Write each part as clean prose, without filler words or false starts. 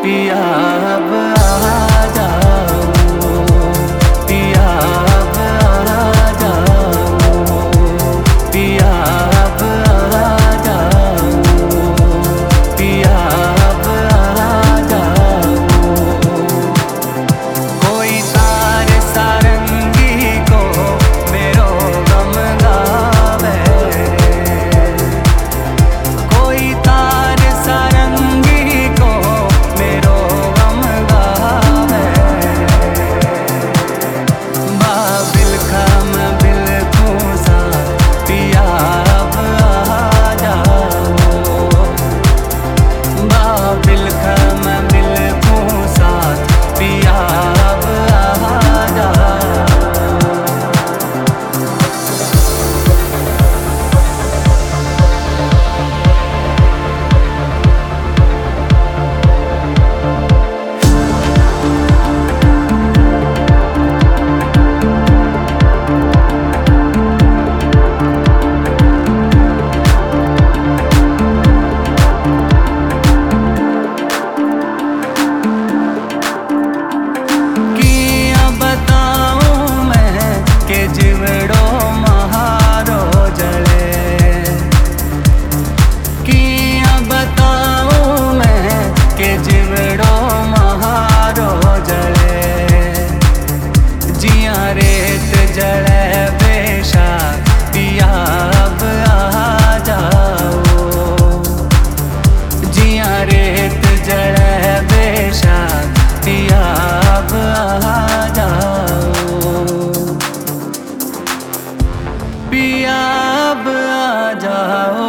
पिया अब आ जाओ, पिया अब आ जाओ, पिया अब आ जाओ, पिया अब आ जाओ। कोई तार सारंगी को मेरो गम गावे, कोई तार सारंगी को मेरो गम गावे। बाबिल खम बिल खूसा पिया अब आ जाओ, बाबिल खम बिल खूसा पिया अब आ जाओ। जिवड़ो महारो जले, किया बताऊं मैं के जिवड़ो महारो जले। जिया रेत जले बेशा पिया अब आ जाओ, जिया रेत जले बेशा पिया अब आ जाओ। पिया अब आ जाओ,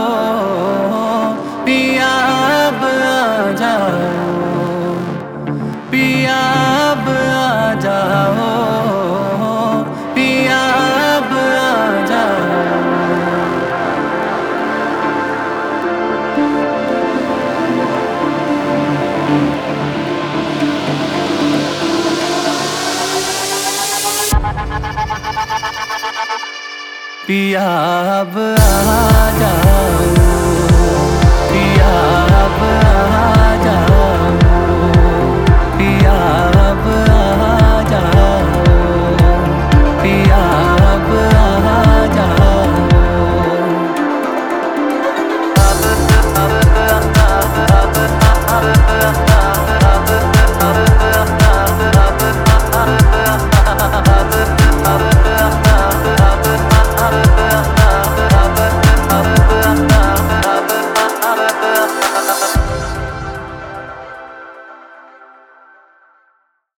पिया अब आ जाओ, पिया अब आ जाओ, पिया अब आ जाओ। पिया अब आ जाओ।